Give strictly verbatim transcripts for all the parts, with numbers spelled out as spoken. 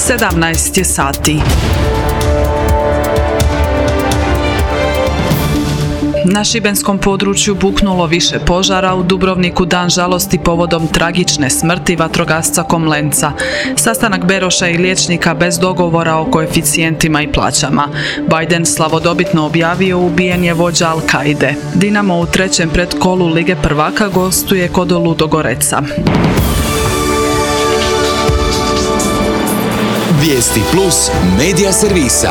sedamnaest je sati. Na šibenskom području buknulo više požara, u Dubrovniku dan žalosti povodom tragične smrti vatrogasca Komlenca. Sastanak Beroša i liječnika bez dogovora o koeficijentima i plaćama. Biden slavodobitno objavio ubijen je vođa Al-Kaide. Dinamo u trećem predkolu Lige prvaka gostuje kod Ludogoreca. Vijesti plus medija servisa.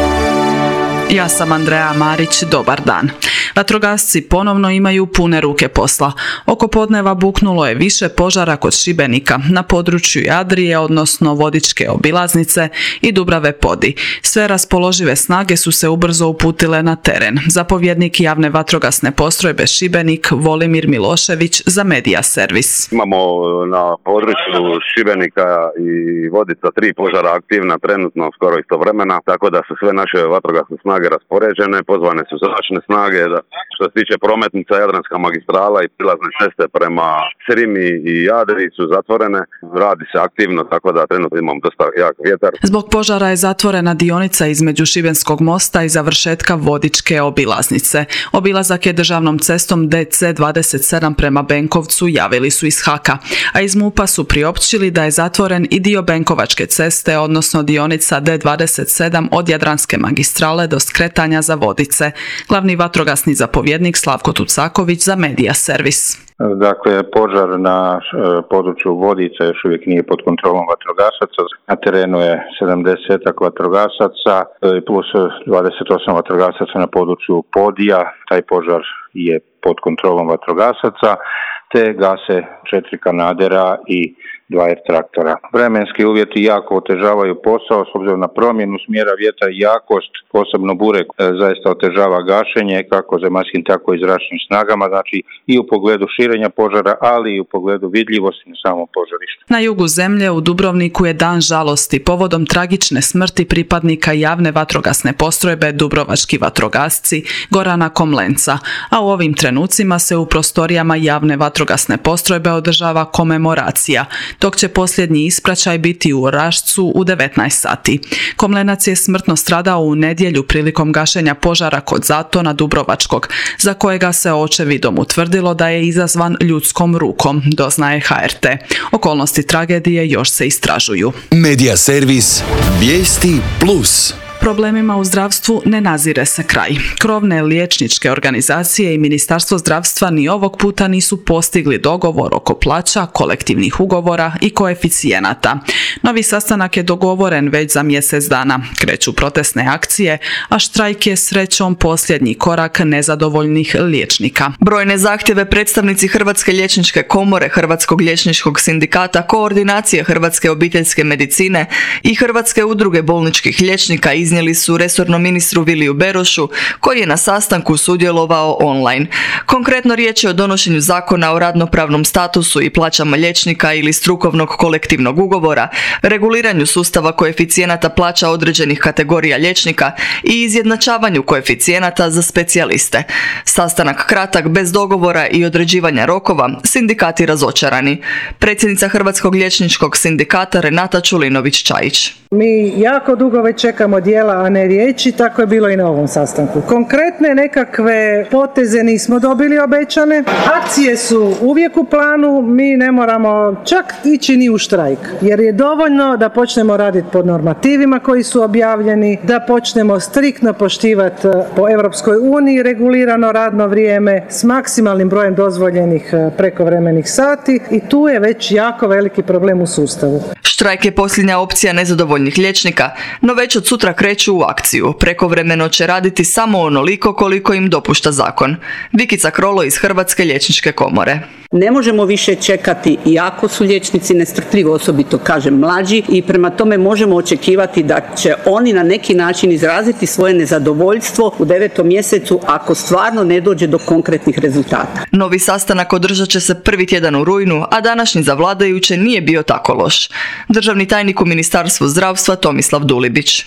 Ja sam Andreja Marić, dobar dan. Vatrogasci ponovno imaju pune ruke posla. Oko podneva buknulo je više požara kod Šibenika, na području Adrije, odnosno Vodičke obilaznice i Dubrave Podi. Sve raspoložive snage su se ubrzo uputile na teren. Zapovjednik javne vatrogasne postrojbe Šibenik Volimir Milošević za Medija servis. Imamo na području Šibenika i Vodica tri požara aktivna trenutno skoro istovremena, tako da su sve naše vatrogasne snage raspoređene, pozvane su zračne snage. Što se tiče prometnica, Jadranska magistrala i prilazne ceste prema Srimi i Adriji su zatvorene. Radi se aktivno, tako da trenutno imamo dosta jak vjetar. Zbog požara je zatvorena dionica između Šibenskog mosta i završetka Vodičke obilaznice. Obilazak je državnom cestom D C dvadeset sedam prema Benkovcu, javili su iz Haka. A iz MUP-a su priopćili da je zatvoren i dio Benkovačke ceste, odnosno dionica D dvadeset sedam od Jadranske magistrale do skretanja za Vodice. Glavni vatrogasni zapovjednik Slavko Tucaković za Medija servis. Dakle, požar na području Vodica još uvijek nije pod kontrolom vatrogasaca. Na terenu je sedamdeset vatrogasaca plus dvadeset osam vatrogasaca na području Podija. Taj požar je pod kontrolom vatrogasaca, te gase četiri kanadera i dva er traktora. Vremenski uvjeti jako otežavaju posao s obzirom na promjenu smjera vjetra i jakost, posebno burek zaista otežava gašenje kako zemaljskim tako i zračnim snagama, znači i u pogledu širenja požara, ali i u pogledu vidljivosti na samom požarištu. Na jugu zemlje u Dubrovniku je dan žalosti povodom tragične smrti pripadnika javne vatrogasne postrojbe Dubrovački vatrogasci Gorana Komlenca, a u ovim trenucima se u prostorijama javne vatrogasne postrojbe održava komemoracija, dok će posljednji ispraćaj biti u Rašcu u devetnaest sati. Komlenac je smrtno stradao u nedjelju prilikom gašenja požara kod Zatona Dubrovačkog, za kojega se očevidom utvrdilo da je izazvan ljudskom rukom, doznaje ha er te. Okolnosti tragedije još se istražuju. Medija servis Vijesti plus. Problemima u zdravstvu ne nazire se kraj. Krovne liječničke organizacije i Ministarstvo zdravstva ni ovog puta nisu postigli dogovor oko plaća, kolektivnih ugovora i koeficijenata. Novi sastanak je dogovoren već za mjesec dana. Kreću protestne akcije, a štrajk je srećom posljednji korak nezadovoljnih liječnika. Brojne zahtjeve predstavnici Hrvatske liječničke komore, Hrvatskog liječničkog sindikata, Koordinacije Hrvatske obiteljske medicine i Hrvatske udruge bolničkih liječnika iznijeli su resornom ministru Viliju Berošu, koji je na sastanku sudjelovao online. Konkretno riječ je o donošenju zakona o radnopravnom statusu i plaćama liječnika ili strukovnog kolektivnog ugovora, reguliranju sustava koeficijenata plaća određenih kategorija liječnika i izjednačavanju koeficijenata za specijaliste. Sastanak kratak, bez dogovora i određivanja rokova, sindikati razočarani. Predsjednica Hrvatskog liječničkog sindikata Renata Čulinović-Čajić. Mi jako dugo već čekamo djela, a ne riječi, tako je bilo i na ovom sastanku. Konkretne nekakve poteze nismo dobili obećane, akcije su uvijek u planu, mi ne moramo čak ići ni u štrajk, jer je dovoljno da počnemo raditi po normativima koji su objavljeni, da počnemo striktno poštivati po Europskoj uniji regulirano radno vrijeme s maksimalnim brojem dozvoljenih prekovremenih sati i tu je već jako veliki problem u sustavu. Štrajk je posljednja opcija nezadovoljnih liječnika, no već od sutra kreću u akciju. Prekovremeno će raditi samo onoliko koliko im dopušta zakon. Vikica Krolo iz Hrvatske liječničke komore. Ne možemo više čekati, iako su liječnici nestrpljivi, osobito kažem mlađi, i prema tome možemo očekivati da će oni na neki način izraziti svoje nezadovoljstvo u devetom mjesecu ako stvarno ne dođe do konkretnih rezultata. Novi sastanak održat će se prvi tjedan u rujnu, a današnji za vladajuće nije bio tako loš. Državni tajnik u Ministarstvu zdravstva Tomislav Dulibić. Mi smo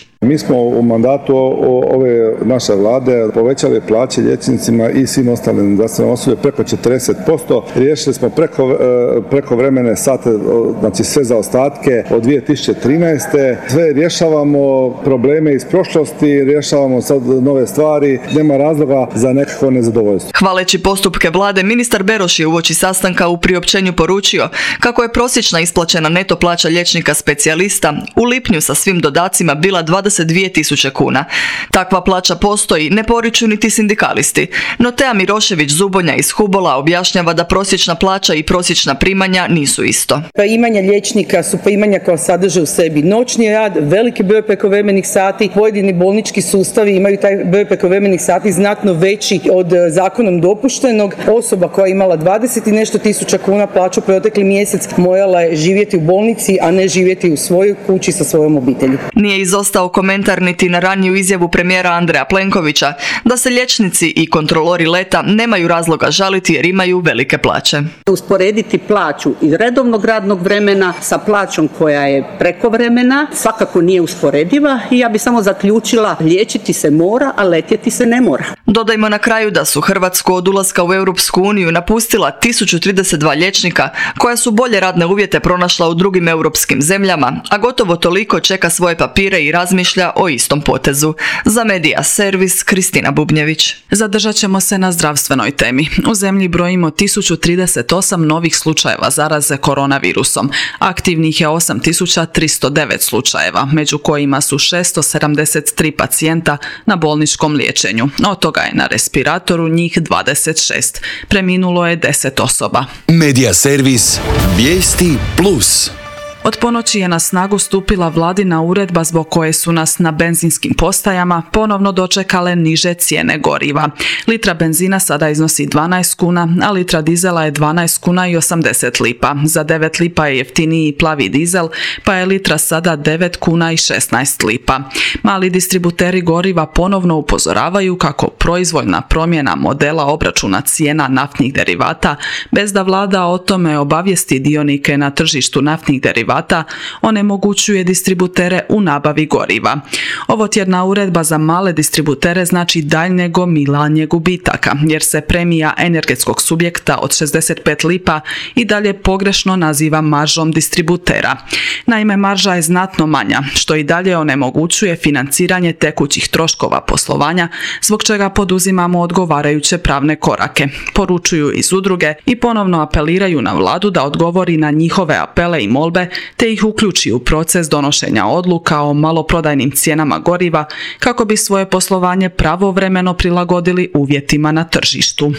smo u mandatu ove naše vlade povećali plaće liječnicima i svim ostalim zdravstvenim osobljem preko četrdeset posto. Riješili smo preko, preko vremene sate, znači sve zaostatke od dvije tisuće trinaeste. Sve rješavamo probleme iz prošlosti, rješavamo sad nove stvari, nema razloga za nekakvo nezadovoljstvo. Hvaleći postupke vlade, ministar Beroš je uoči sastanka u priopćenju poručio kako je prosječna isplaćena neto plaća liječnika specijalista u lipnju sa svim dodacima bila dvadeset dvije tisuće kuna. Takva plaća postoji, ne poriču niti sindikalisti. No Tea Mirošević-Zubonja iz Hubola objašnjava da prosječna plaća i prosječna primanja nisu isto. Primanja liječnika su primanja koja sadrže u sebi noćni rad, veliki broj prekovremenih sati. Pojedini bolnički sustavi imaju taj broj prekovremenih sati znatno veći od zakonom dopuštenog. Osoba koja je imala dvadeset i nešto tisuća kuna plaću protekli mjesec morala je živjeti u bolnici, a ne živjeti u svojoj kući sa svojom obitelji. Nije izostao komentar niti na raniju izjavu premijera Andreja Plenkovića da se liječnici i kontrolori leta nemaju razloga žaliti jer imaju velike plaće. Usporediti plaću iz redovnog radnog vremena sa plaćom koja je prekovremena svakako nije usporediva i ja bi samo zaključila, liječiti se mora, a letjeti se ne mora. Dodajmo na kraju da su Hrvatsku od ulaska u Europsku uniju napustila tisuću trideset dva liječnika koja su bolje radne uvjete pronašla u drugim europskim zemljama, a gotovo toliko čeka svoje papire i razmišlja o istom potezu. Za Medija Servis, Kristina Bubnjević. Zadržat ćemo se na zdravstvenoj temi. U zemlji brojimo tisuću trideset osam novih slučajeva zaraze koronavirusom. Aktivnih je osam tisuća tristo devet slučajeva, među kojima su šesto sedamdeset tri pacijenta na bolničkom liječenju. Od toga je na respiratoru njih dvadeset šest. Preminulo je deset osoba. Medija Servis, vijesti plus. Od ponoći je na snagu stupila vladina uredba zbog koje su nas na benzinskim postajama ponovno dočekale niže cijene goriva. Litra benzina sada iznosi dvanaest kuna, a litra dizela je dvanaest kuna i osamdeset lipa. Za devet lipa je jeftiniji plavi dizel, pa je litra sada devet kuna i šesnaest lipa. Mali distributeri goriva ponovno upozoravaju kako proizvoljna promjena modela obračuna cijena naftnih derivata, bez da vlada o tome obavijesti dionike na tržištu naftnih derivata, onemogućuje distributere u nabavi goriva. Ovotjedna uredba za male distributere znači daljnje gomilanje gubitaka, jer se premija energetskog subjekta od šezdeset pet lipa i dalje pogrešno naziva maržom distributera. Naime, marža je znatno manja, što i dalje onemogućuje financiranje tekućih troškova poslovanja, zbog čega poduzimamo odgovarajuće pravne korake, poručuju iz udruge i ponovno apeliraju na vladu da odgovori na njihove apele i molbe te ih uključi u proces donošenja odluka o maloprodajnim cijenama goriva kako bi svoje poslovanje pravovremeno prilagodili uvjetima na tržištu.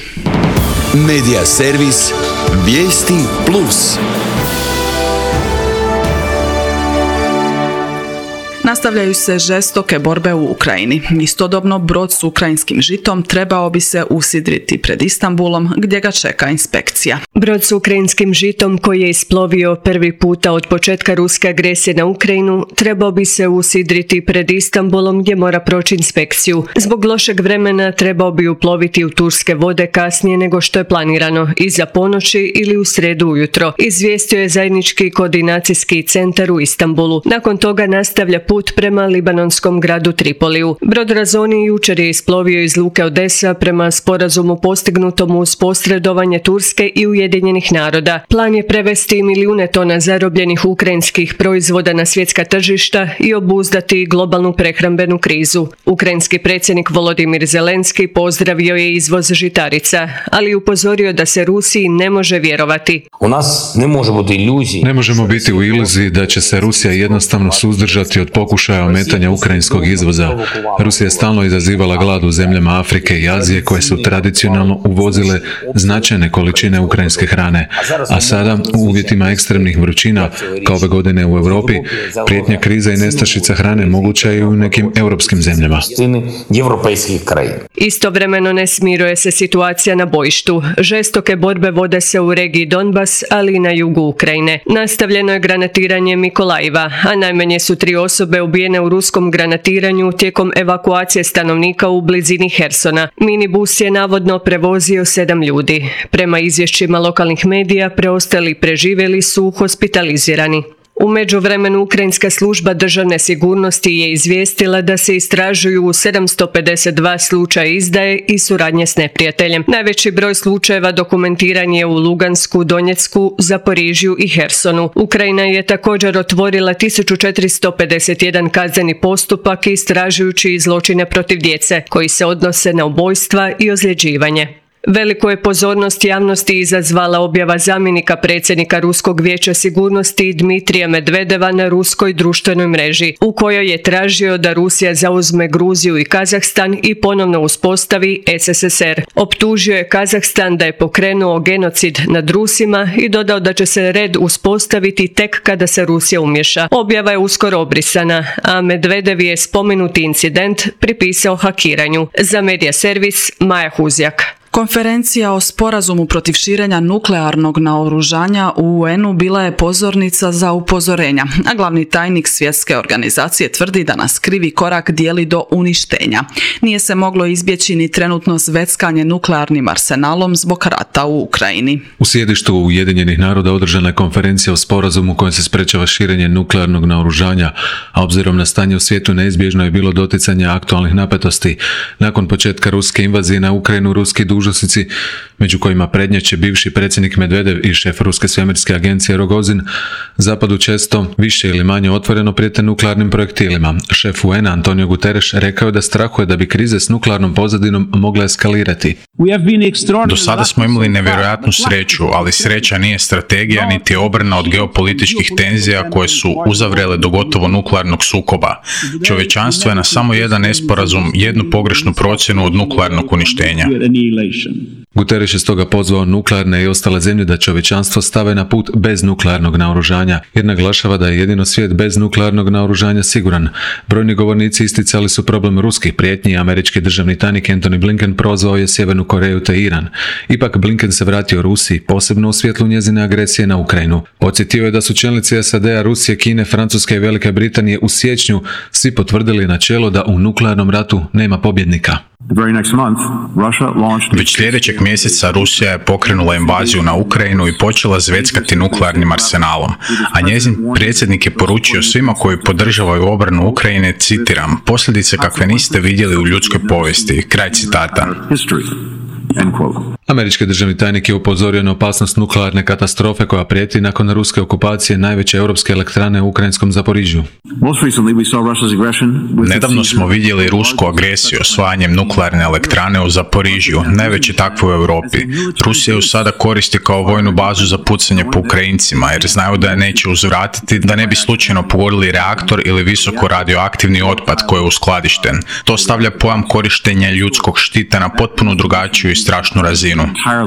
Medija Servis, vijesti plus. Nastavljaju se žestoke borbe u Ukrajini. Istodobno brod s ukrajinskim žitom trebao bi se usidriti pred Istanbulom gdje ga čeka inspekcija. Brod s ukrajinskim žitom koji je isplovio prvi puta od početka ruske agresije na Ukrajinu trebao bi se usidriti pred Istanbulom gdje mora proći inspekciju. Zbog lošeg vremena trebao bi uploviti u turske vode kasnije nego što je planirano, iza ponoći ili u sredu ujutro, izvijestio je zajednički koordinacijski centar u Istanbulu. Nakon toga nastavlja put prema libanonskom gradu Tripoliju. Brod Razoni jučer je isplovio iz luke Odesa prema sporazumu postignutom uz posredovanje Turske i Ujedinjenih naroda. Plan je prevesti milijune tona zarobljenih ukrajinskih proizvoda na svjetska tržišta i obuzdati globalnu prehrambenu krizu. Ukrajinski predsjednik Volodimir Zelenski pozdravio je izvoz žitarica, ali upozorio da se Rusiji ne može vjerovati. U nas ne može biti iluziji. Ne možemo biti u iluziji da će se Rusija jednostavno suzdržati od pokušaja ometanja ukrajinskog izvoza. Rusija je stalno izazivala glad u zemljama Afrike i Azije koje su tradicionalno uvozile značajne količine ukrajinske hrane, a sada u uvjetima ekstremnih vrućina kao ove godine u Europi prijetnja kriza i nestašica hrane moguća je i u nekim europskim zemljama. Istovremeno ne smiruje se situacija na bojištu. Žestoke borbe vode se u regiji Donbas, ali i na jugu Ukrajine. Nastavljeno je granatiranje Mikolajeva, a najmanje su tri osobe ubijene u ruskom granatiranju tijekom evakuacije stanovnika u blizini Hersona. Minibus je navodno prevozio sedam ljudi. Prema izvješćima lokalnih medija, preostali preživjeli su hospitalizirani. U međuvremenu ukrajinska služba državne sigurnosti je izvijestila da se istražuju sedamsto pedeset dva slučaja izdaje i suradnje s neprijateljem. Najveći broj slučajeva dokumentiran je u Lugansku, Donjecku, Zaporižju i Hersonu. Ukrajina je također otvorila tisuću četiristo pedeset jedan kazneni postupak istražujući zločine protiv djece koji se odnose na ubojstva i ozljeđivanje. Veliku je pozornost javnosti izazvala objava zamjenika predsjednika Ruskog vijeća sigurnosti Dmitrija Medvedeva na ruskoj društvenoj mreži, u kojoj je tražio da Rusija zauzme Gruziju i Kazahstan i ponovno uspostavi S S S R. Optužio je Kazahstan da je pokrenuo genocid nad Rusima i dodao da će se red uspostaviti tek kada se Rusija umješa. Objava je uskoro obrisana, a Medvedev je spomenuti incident pripisao hakiranju. Za Medija servis Maja Huzjak. Konferencija o sporazumu protiv širenja nuklearnog naoružanja u U N-u bila je pozornica za upozorenja, a glavni tajnik svjetske organizacije tvrdi da nas krivi korak dijeli do uništenja. Nije se moglo izbjeći ni trenutno zveckanje nuklearnim arsenalom zbog rata u Ukrajini. U sjedištu Ujedinjenih naroda održana je konferencija o sporazumu kojom se sprečava širenje nuklearnog naoružanja, a obzirom na stanje u svijetu neizbježno je bilo doticanje aktualnih napetosti. Nakon početka ruske invazije na Ukrajinu, ruski dužnosnici, među kojima prednjače bivši predsjednik Medvedev i šef ruske svemirske agencije Rogozin, Zapadu često više ili manje otvoreno prijete nuklearnim projektilima. Šef U N-a Antonio Guterres rekao je da strahuje da bi krize s nuklearnom pozadinom mogle eskalirati. Do sada smo imali nevjerojatnu sreću, ali sreća nije strategija niti obrana od geopolitičkih tenzija koje su uzavrele do gotovo nuklearnog sukoba. Čovječanstvo je na samo jedan nesporazum, jednu pogrešnu procjenu od nuklearnog uništenja. Guterres je stoga pozvao nuklearne i ostale zemlje da čovječanstvo stave na put bez nuklearnog naoružanja, jer naglašava da je jedino svijet bez nuklearnog naoružanja siguran. Brojni govornici isticali su problem ruskih prijetnji i američki državni tajnik Antony Blinken prozvao je Sjevernu Koreju te Iran. Ipak Blinken se vratio Rusiji, posebno u svjetlu njezine agresije na Ukrajinu. Podsjetio je da su čelnici S A D-a, Rusije, Kine, Francuske i Velike Britanije u siječnju svi potvrdili načelo da u nuklearnom ratu nema pobjednika. Već sljedećeg mjeseca Rusija je pokrenula invaziju na Ukrajinu i počela zveckati nuklearnim arsenalom, a njezin predsjednik je poručio svima koji podržavaju obranu Ukrajine, citiram, posljedice kakve niste vidjeli u ljudskoj povijesti, kraj citata. Američki državni tajnik je upozorio na opasnost nuklearne katastrofe koja prijeti nakon ruske okupacije najveće europske elektrane u ukrajinskom Zaporižju. Nedavno smo vidjeli rusku agresiju osvajanjem nuklearne elektrane u Zaporižju, najveće takve u Europi. Rusija ju sada koristi kao vojnu bazu za pucanje po Ukrajincima, jer znaju da je neće uzvratiti da ne bi slučajno pogodili reaktor ili visoko radioaktivni otpad koji je uskladišten. To stavlja pojam korištenja ljudskog štita na potpuno drugačiju i strašnu razinu.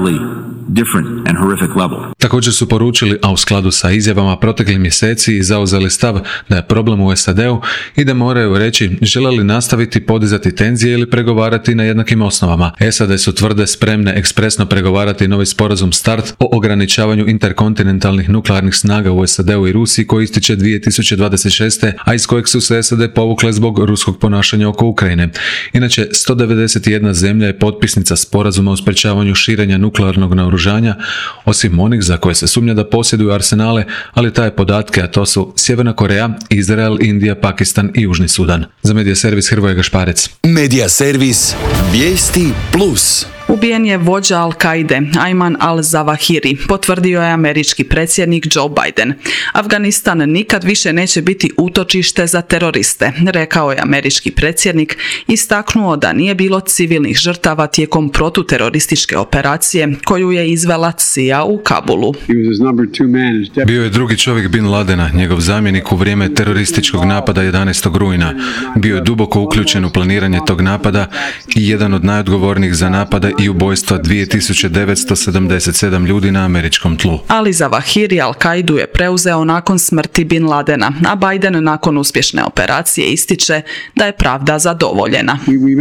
Također su poručili, a u skladu sa izjavama protekli mjeseci i zauzeli stav da je problem u S A D-u i da moraju reći žele li nastaviti podizati tenzije ili pregovarati na jednakim osnovama. S A D su tvrde spremne ekspresno pregovarati novi sporazum START o ograničavanju interkontinentalnih nuklearnih snaga u S A D-u i Rusiji koji ističe dvije tisuće dvadeset šeste. a iz kojeg su se S A D povukle zbog ruskog ponašanja oko Ukrajine. Inače, sto devedeset jedna zemlja je potpisnica sporazuma o sprečavanju širenja nuklearnog naoružanja, osim onih za koje se sumnja da posjeduju arsenale, ali taje podatke, a to su Sjeverna Koreja, Izrael, Indija, Pakistan i Južni Sudan. Za Medija servis Hrvoje Gašparec. Medija servis Vijesti Plus. Ubijen je vođa Al-Kaide, Ayman al-Zawahiri, potvrdio je američki predsjednik Joe Biden. Afganistan nikad više neće biti utočište za teroriste, rekao je američki predsjednik, istaknuo da nije bilo civilnih žrtava tijekom protuterorističke operacije koju je izvela C I A u Kabulu. Bio je drugi čovjek Bin Ladena, njegov zamjenik u vrijeme terorističkog napada jedanaestog rujna. Bio je duboko uključen u planiranje tog napada i jedan od najodgovornijih za napada i ubojstva dvije tisuće devetsto sedamdeset sedam ljudi na američkom tlu. Ali Zawahiri Al-Kaidu je preuzeo nakon smrti Bin Ladena, a Biden nakon uspješne operacije ističe da je pravda zadovoljena.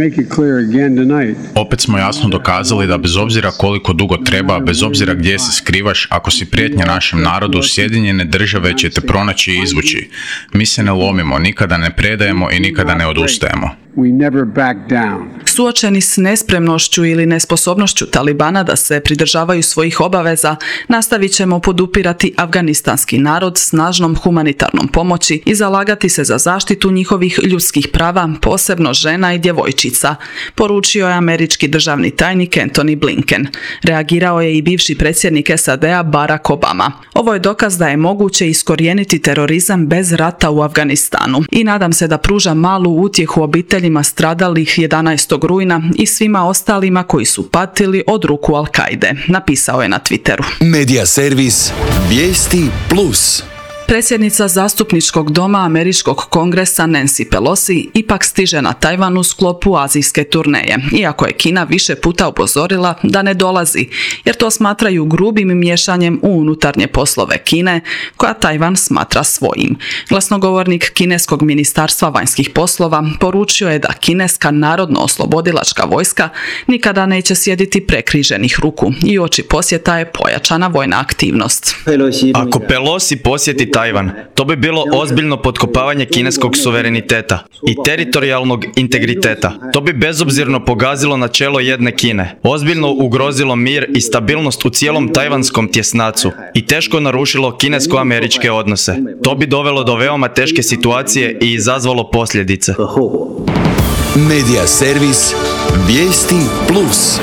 Opet smo jasno dokazali da bez obzira koliko dugo treba, bez obzira gdje se skrivaš, ako si prijetnja našem narodu, Sjedinjene države će te pronaći i izvući. Mi se ne lomimo, nikada ne predajemo i nikada ne odustajemo. we never back down. Suočeni s nespremnošću ili nesposobnošću Talibana da se pridržavaju svojih obaveza, nastavit ćemo podupirati afganistanski narod snažnom humanitarnom pomoći i zalagati se za zaštitu njihovih ljudskih prava, posebno žena i djevojčica, poručio je američki državni tajnik Antony Blinken. Reagirao je i bivši predsjednik S A D-a Barack Obama. Ovo je dokaz da je moguće iskorijeniti terorizam bez rata u Afganistanu i nadam se da pruža malu utjehu obiteljima stradalih jedanaestog rujna i svima ostalima koji su patili od ruku Al-Kaide, napisao je na Twitteru. Medija servis Vijesti Plus. Predsjednica zastupničkog doma Američkog kongresa Nancy Pelosi ipak stiže na Tajvan u sklopu azijske turneje, iako je Kina više puta upozorila da ne dolazi, jer to smatraju grubim miješanjem u unutarnje poslove Kine, koja Tajvan smatra svojim. Glasnogovornik kineskog ministarstva vanjskih poslova poručio je da kineska narodno-oslobodilačka vojska nikada neće sjediti prekriženih ruku i uoči posjeta je pojačana vojna aktivnost. Ako Pelosi posjeti Tajvan, to bi bilo ozbiljno potkopavanje kineskog suvereniteta i teritorijalnog integriteta. To bi bezobzirno pogazilo načelo jedne Kine, ozbiljno ugrozilo mir i stabilnost u cijelom tajvanskom tjesnacu i teško narušilo kinesko-američke odnose. To bi dovelo do veoma teške situacije i izazvalo posljedice. Medija servis Vijesti Plus.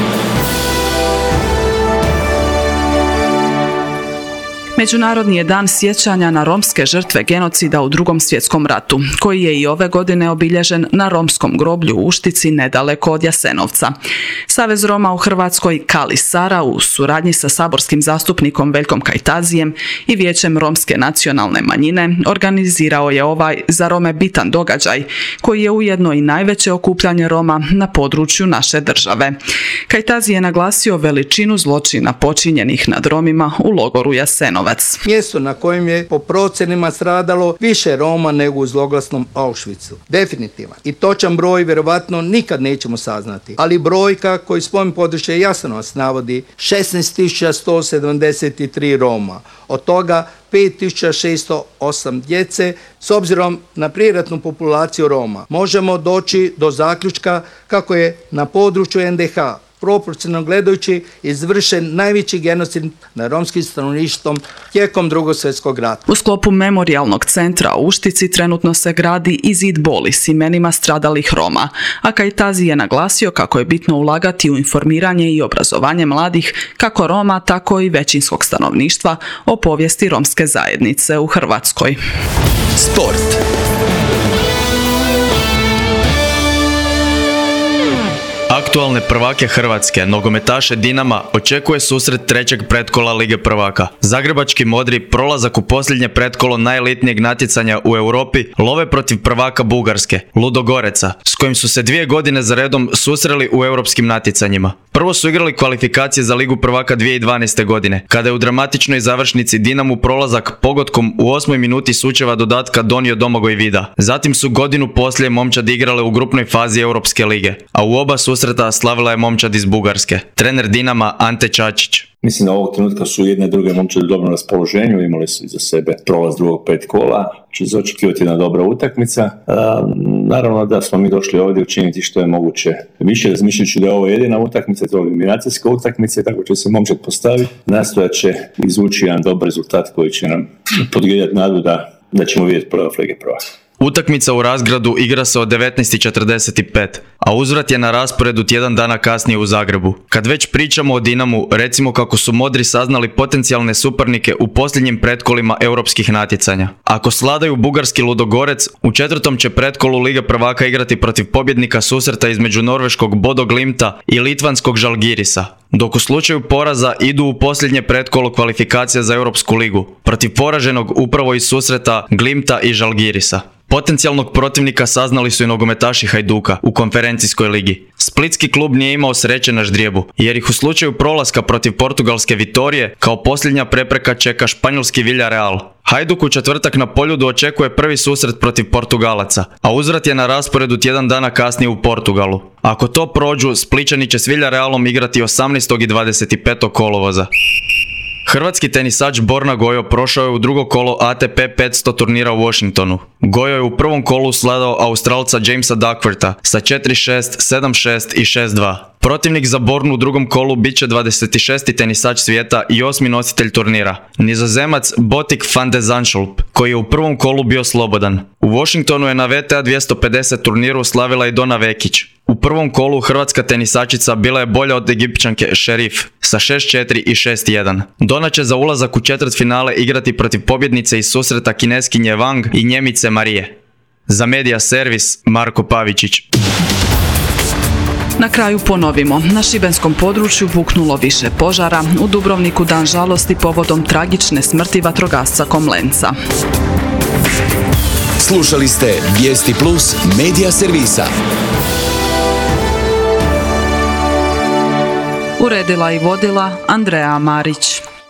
Međunarodni je dan sjećanja na romske žrtve genocida u Drugom svjetskom ratu, koji je i ove godine obilježen na romskom groblju u Uštici nedaleko od Jasenovca. Savez Roma u Hrvatskoj Kali Sara u suradnji sa saborskim zastupnikom Veljkom Kajtazijem i Vijećem romske nacionalne manjine organizirao je ovaj za Rome bitan događaj, koji je ujedno i najveće okupljanje Roma na području naše države. Kajtazi je naglasio veličinu zločina počinjenih nad Romima u logoru Jasenovac. Mjesto na kojem je po procenima stradalo više Roma nego u zloglasnom Auschwitzu. Definitivan i točan broj vjerovatno nikad nećemo saznati, ali brojka koju spomen područje Jasenovac navodi šesnaest tisuća sto sedamdeset tri Roma, od toga pet tisuća šesto osam djece. S obzirom na prijeratnu populaciju Roma, možemo doći do zaključka kako je na području N D H proporcionalno gledajući izvršen najveći genocid na romskim stanovništvom tijekom Drugog svjetskog rata. U sklopu memorijalnog centra u Uštici trenutno se gradi i zid boli s imenima stradalih Roma, a Kajtazi je naglasio kako je bitno ulagati u informiranje i obrazovanje mladih, kako Roma, tako i većinskog stanovništva o povijesti romske zajednice u Hrvatskoj. Sport. Aktualne prvake Hrvatske, nogometaše Dinama, očekuje susret trećeg pretkola Lige prvaka. Zagrebački modri prolazak u posljednje pretkolo najelitnijeg natjecanja u Europi love protiv prvaka Bugarske, Ludogoreca, s kojim su se dvije godine za redom susreli u europskim natjecanjima. Prvo su igrali kvalifikacije za Ligu prvaka dvije tisuće dvanaeste. godine, kada je u dramatičnoj završnici Dinamu prolazak pogodkom u osmoj minuti sučeva dodatka donio Domagoj Vida. Zatim su godinu poslije momčad igrale u grupnoj fazi Europske lige, a u oba susreta slavila je momčad iz Bugarske. Trener Dinama Ante Čačić. Mislim da ovog trenutka su jedne i druge momčadi u dobrom raspoloženju, imali su iza sebe prolaz drugog pet kola, će se očekivati jedna dobra utakmica. A, naravno da smo mi došli ovdje učiniti što je moguće više, razmišljajući da je ovo jedina utakmica, to je eliminacijska utakmica, tako će se momčad postaviti. Nastojat će izvući jedan dobar rezultat koji će nam podgrijati nadu da, da ćemo vidjeti playoff Lige prvaka. Utakmica u Razgradu igra se od devetnaest i četrdeset pet, a uzvrat je na rasporedu tjedan dana kasnije u Zagrebu. Kad već pričamo o Dinamu, recimo kako su modri saznali potencijalne suparnike u posljednjim pretkolima europskih natjecanja. Ako sladaju bugarski Ludogorec, u četvrtom će pretkolu Lige prvaka igrati protiv pobjednika susreta između norveškog Bodo Glimta i litvanskog Žalgirisa, dok u slučaju poraza idu u posljednje pretkolo kvalifikacija za Europsku ligu, protiv poraženog upravo iz susreta Glimta i Žalgirisa. Potencijalnog protivnika saznali su i nogometaši Hajduka u konferencijskoj ligi. Splitski klub nije imao sreće na ždrijebu, jer ih u slučaju prolaska protiv portugalske Vitorije kao posljednja prepreka čeka španjolski Villarreal. Hajduk u četvrtak na Poljudu očekuje prvi susret protiv Portugalaca, a uzvrat je na rasporedu tjedan dana kasnije u Portugalu. Ako to prođu, Splićani će s Villarrealom igrati osamnaestog i dvadeset petog kolovoza. Hrvatski tenisač Borna Gojo prošao je u drugo kolo A T P petsto turnira u Washingtonu. Gojo je u prvom kolu svladao Australca Jamesa Duckwortha sa četiri šest, sedam šest i šest dva. Protivnik za Bornu u drugom kolu bit će dvadeset šesti tenisač svijeta i osmi nositelj turnira, Nizozemac Botik van de Zandschulp, koji je u prvom kolu bio slobodan. U Washingtonu je na W T A dvjesto pedeset turniru slavila i Dona Vekić. U prvom kolu hrvatska tenisačica bila je bolja od Egipćanke Šerif sa šest četiri i šest jedan. Dona će za ulazak u četvrtfinale igrati protiv pobjednice iz susreta Kineskinje Wang i Njemice Marije. Za Media Servis, Marko Pavičić. Na kraju ponovimo, na šibenskom području buknulo više požara, u Dubrovniku dan žalosti povodom tragične smrti vatrogasca Komlenca. Slušali ste Vijesti Plus Media Servisa. Uredila i vodila Andreja Marić.